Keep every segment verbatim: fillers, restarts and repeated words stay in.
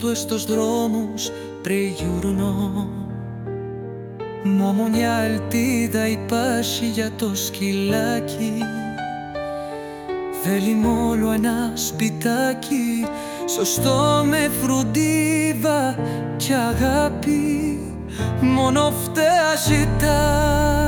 του στους δρόμους τριγυρνώ. Μόνο μια ελπίδα υπάρχει για το σκυλάκι. Θέλει μόνο ένα σπιτάκι σωστό με φροντίδα και αγάπη. Μόνο αυτά ζητά.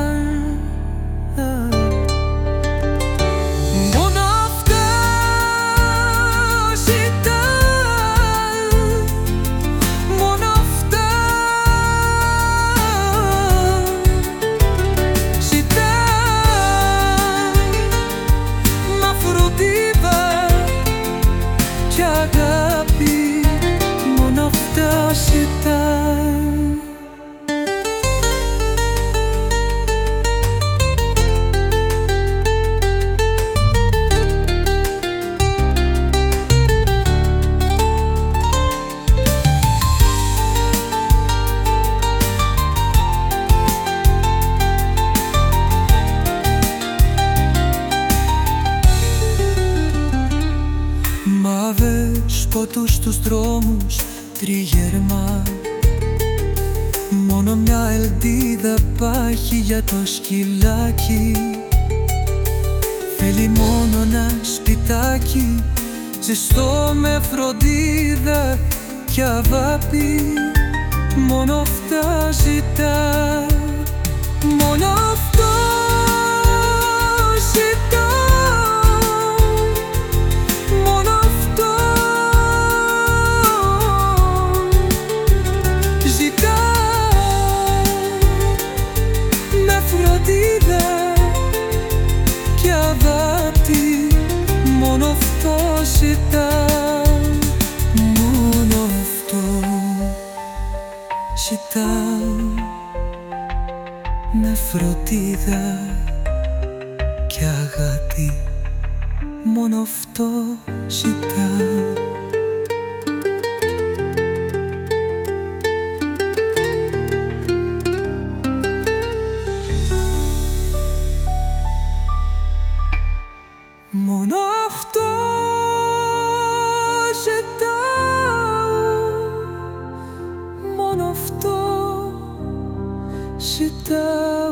Μαύρες ποτούς στους δρόμους τριγερμά. Μόνο μια ελπίδα υπάρχει για το σκυλάκι. Θέλει μόνο ένα σπιτάκι ζεστό με φροντίδα και αγάπη. Μόνο αυτά ζητά. Μόνο αυτό ζητά. Μόνο αυτό ζητά. Μόνο αυτό ζητά. Με φροντίδα και αγάπη. Μόνο αυτό ζητά. Μόνο αυτό ζητάω. Μόνο αυτό ζητάω.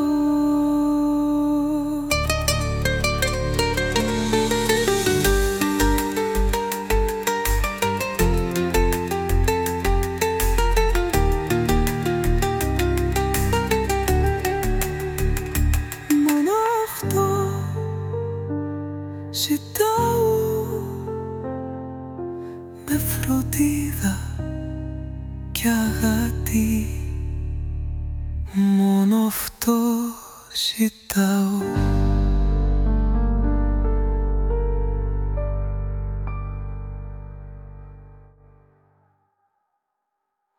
Μόνο αυτό ζητάω. Με φροντίδα και αγάπη. Μόνο αυτό ζητάω.